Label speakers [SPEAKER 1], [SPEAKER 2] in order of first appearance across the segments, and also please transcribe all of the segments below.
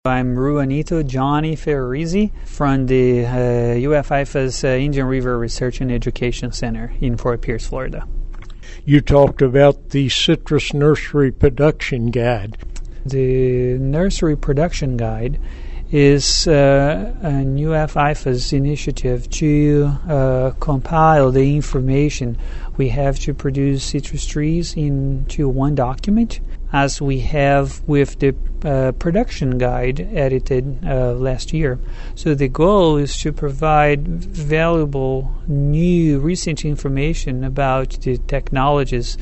[SPEAKER 1] I'm Ruanito Johnny Ferrizzi from the UF-IFA's Indian River Research and Education Center in Fort Pierce, Florida.
[SPEAKER 2] You talked about the citrus nursery production guide.
[SPEAKER 1] The nursery production guide is an UF-IFA's initiative to compile the information we have to produce citrus trees into one document, as we have with the production guide edited last year. So the goal is to provide valuable, new, recent information about the technologies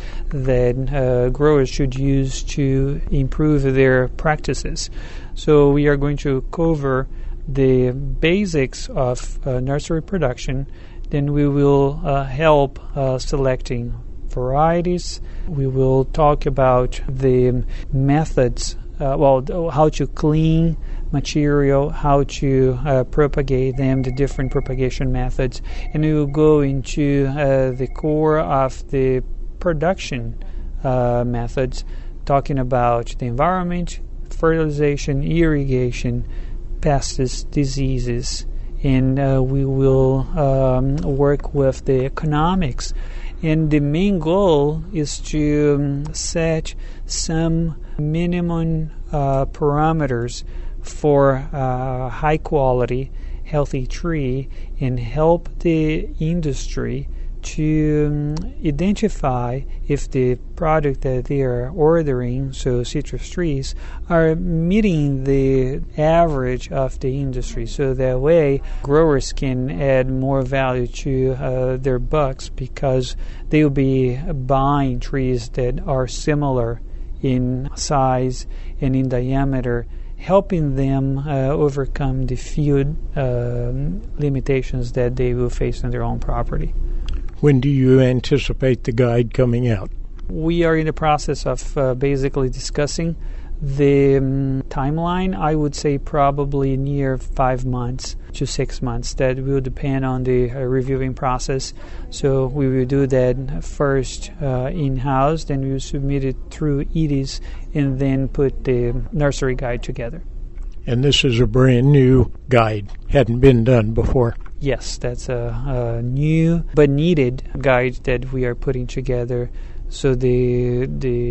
[SPEAKER 1] that growers should use to improve their practices. So we are going to cover the basics of nursery production. Then we will help selecting varieties. We will talk about the methods, how to clean material, how to propagate them, the different propagation methods. And we will go into the core of the production methods, talking about the environment, fertilization, irrigation, pests, diseases, and we will work with the economics. And the main goal is to set some minimum parameters for high quality, healthy tree, and help the industry to identify if the product that they are ordering, so citrus trees, are meeting the average of the industry. So that way growers can add more value to their bucks, because they will be buying trees that are similar in size and in diameter, helping them overcome the field limitations that they will face on their own property.
[SPEAKER 2] When do you anticipate the guide coming out?
[SPEAKER 1] We are in the process of basically discussing the timeline. I would say probably near 5 months to 6 months. That will depend on the reviewing process. So we will do that first in-house, then we will submit it through EDIS, and then put the nursery guide together.
[SPEAKER 2] And this is a brand new guide, hadn't been done before.
[SPEAKER 1] Yes, that's a new but needed guide that we are putting together. So the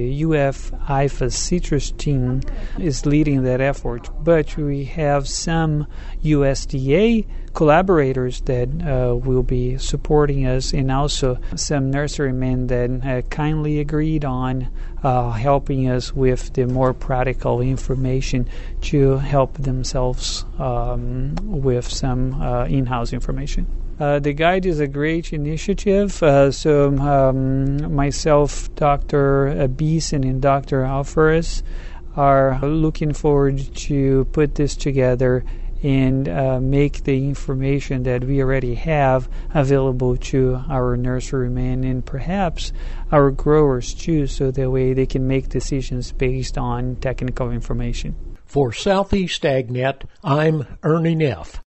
[SPEAKER 1] UF-IFA citrus team is leading that effort, but we have some USDA collaborators that will be supporting us, and also some nurserymen that kindly agreed on helping us with the more practical information to help themselves with some in-house information. The guide is a great initiative. So myself, Dr. Beeson, and Dr. Alferez are looking forward to put this together and make the information that we already have available to our nurserymen and perhaps our growers too, so that way they can make decisions based on technical information.
[SPEAKER 2] For Southeast AgNet, I'm Ernie Neff.